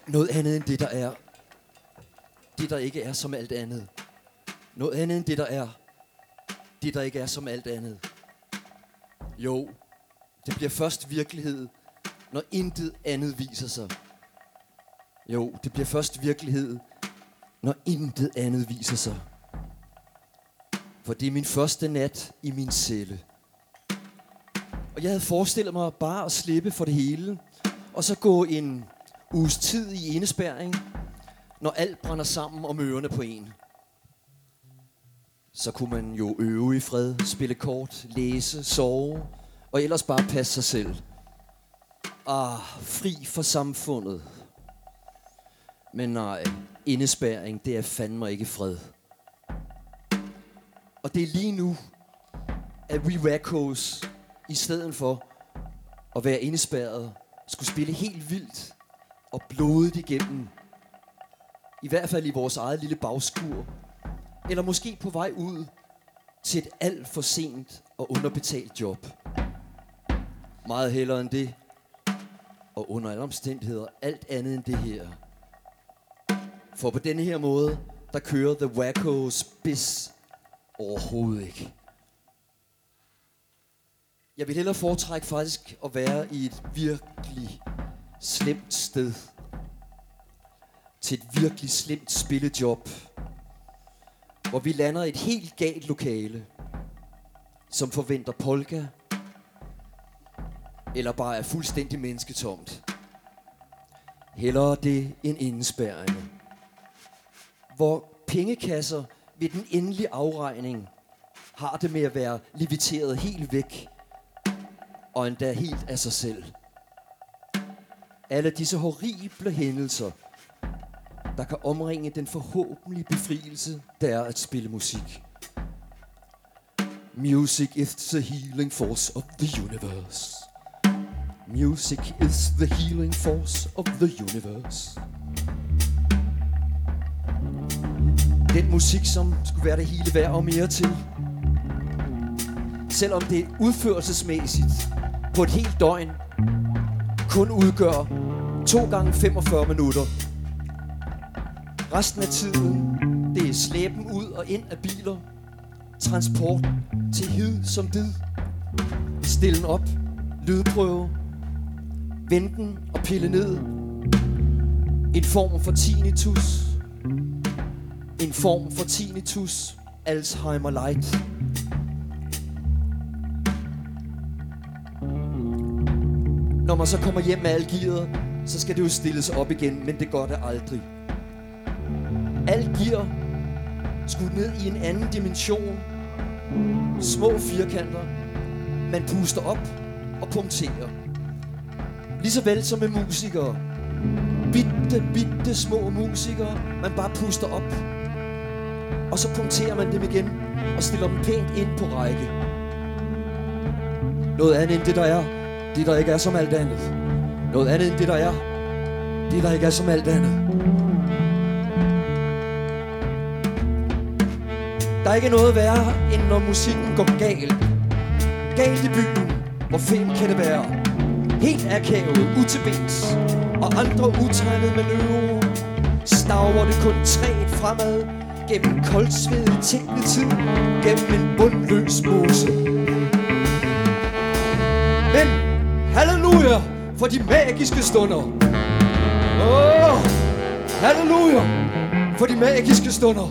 Noget andet end det, der er. Det, der ikke er som alt andet. Noget andet end det, der er. Det, der ikke er som alt andet. Jo, det bliver først virkelighed, når intet andet viser sig. Jo, det bliver først virkelighed, når intet andet viser sig. For det er min første nat i min celle. Og jeg havde forestillet mig bare at slippe for det hele, og så gå en uges tid i indespærring, når alt brænder sammen om ørerne på en. Så kunne man jo øve i fred, spille kort, læse, sove, og ellers bare passe sig selv. Fri for samfundet. Men nej, indespærring, det er fandme ikke fred. Og det er lige nu, at We Wackos, i stedet for at være indespærret, skulle spille helt vildt og blodigt igennem. I hvert fald i vores eget lille bagskur. Eller måske på vej ud til et alt for sent og underbetalt job. Meget hellere end det. Og under alle omstændigheder alt andet end det her. For på denne her måde, der kører The Wackos biz overhovedet ikke. Jeg vil hellere foretrække faktisk at være i et virkelig slemt sted. Til et virkelig slemt spillejob. Hvor vi lander i et helt galt lokale. Som forventer polka. Eller bare er fuldstændig mennesketomt. Hellere det end indespærring. Hvor pengekasser ved den endelige afregning har det med at være leviteret helt væk. Og endda helt af sig selv. Alle disse horrible hændelser, der kan omringe den forhåbentlige befrielse, der er at spille musik. Music is the healing force of the universe. Music is the healing force of the universe. Den musik, som skulle være det hele værd og mere til. Selvom det udførelsesmæssigt på et helt døgn kun udgør 2 gange 45 minutter. Resten af tiden, det er slæben ud og ind af biler, transport til hid som did, stillen op, lydprøve, venten og pille ned, en form for tinnitus, Alzheimer light. Når man så kommer hjem med alt gearet, så skal det jo stilles op igen, men det gør det aldrig. Alt gear skudt ned i en anden dimension. Små firkanter. Man puster op og punkterer. Ligeså vel som med musikere. Bitte små musikere, man bare puster op. Og så punkterer man dem igen og stiller dem pænt ind på række. Noget andet end det der er. Det der ikke er som alt andet. Noget andet end det der er. Det der ikke er som alt andet. Der er ikke noget værre, end når musikken går galt. Galt i byen. Hvor fem kan det være? Helt akavet, utilbens. Og andre utegnede manøvrer. Staver det kun træet fremad. Gennem koldsvedig tænketid. Gennem en bundløs mose. Men halleluja for de magiske stunder. Halleluja for de magiske stunder.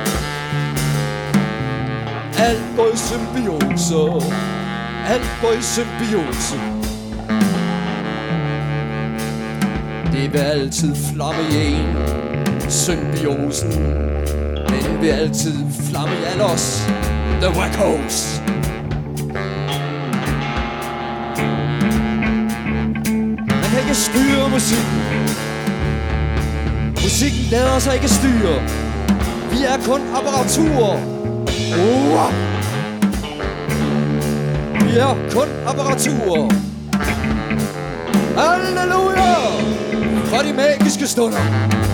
Alt går i symbiose. Alt går i symbiose. Det vil altid flamme i en. Symbiosen. Det vil altid flamme i alle os. The Wackos. Man kan ikke styre musikken. Musikken lader sig ikke styre. Vi er kun apparaturer. Vi er kun apparaturer. Halleluja for de magiske stunder.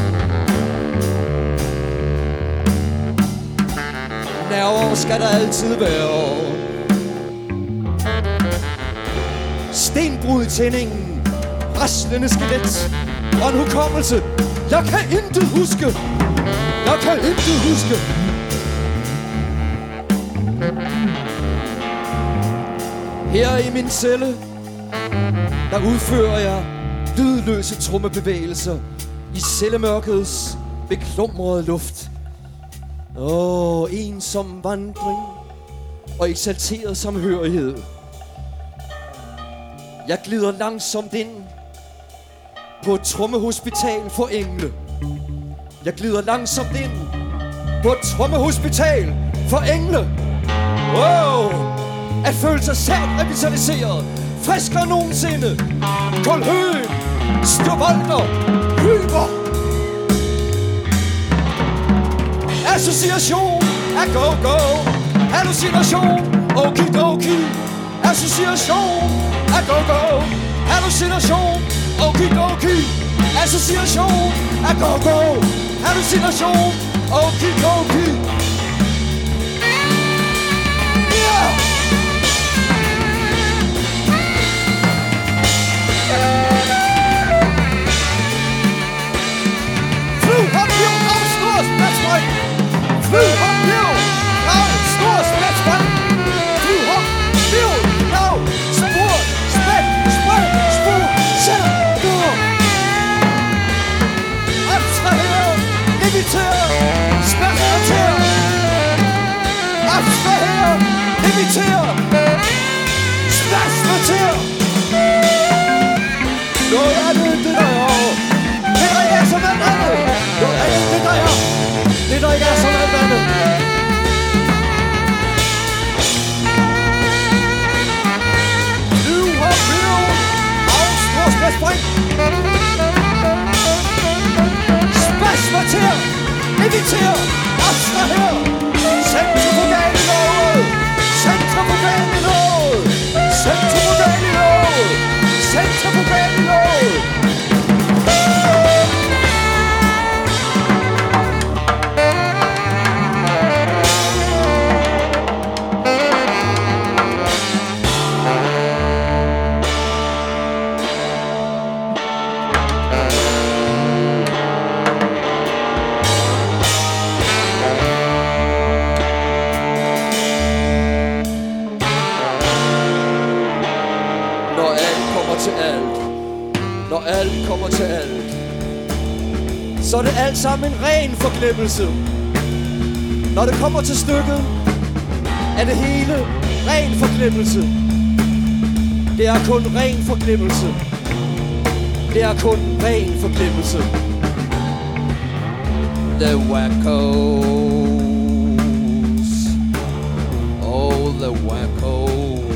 Nerver skal der altid være. Stenbrud i tændingen. Raslende skelet. og en hukommelse. Jeg kan intet huske. Jeg kan intet huske. Her i min celle, der udfører jeg lydløse trommebevægelser i cellemørkets beklumrede luft. Ensom vandring og eksalteret samhørighed. Jeg glider langsomt ind på et trommehospital for engle. Jeg glider langsomt ind på et trommehospital for engle. At føle sig sært revitaliseret, friskere nogensinde. Koldhøen, styrvolter, hyper. Association af go-go. Hallucination, okidoki. Association af go-go. Hallucination, okidoki. Association af go-go. Hallucination, okidoki. Det der ikke er som alt andet. Du har blevet afstårsblæsspring. Spasmater, eviter, abstraher. Centrifugal i noget. Centrifugal i noget. Centrifugal i noget. Centrifugal i noget. Når alt kommer til alt, så er det alt sammen en ren forglemmelse. Når det kommer til stykket, er det hele ren forglemmelse. Det er kun ren forglemmelse. Det er kun ren forglemmelse. The wackos, oh the wackos.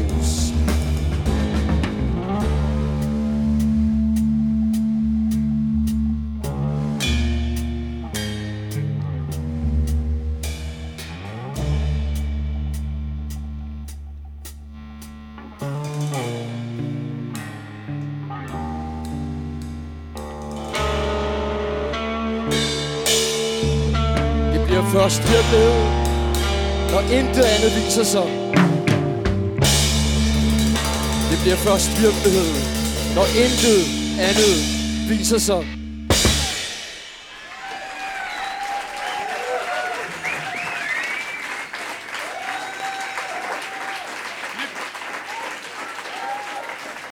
Først virkelighed, når intet andet viser sig. Det bliver først virkelighed, når intet andet viser sig.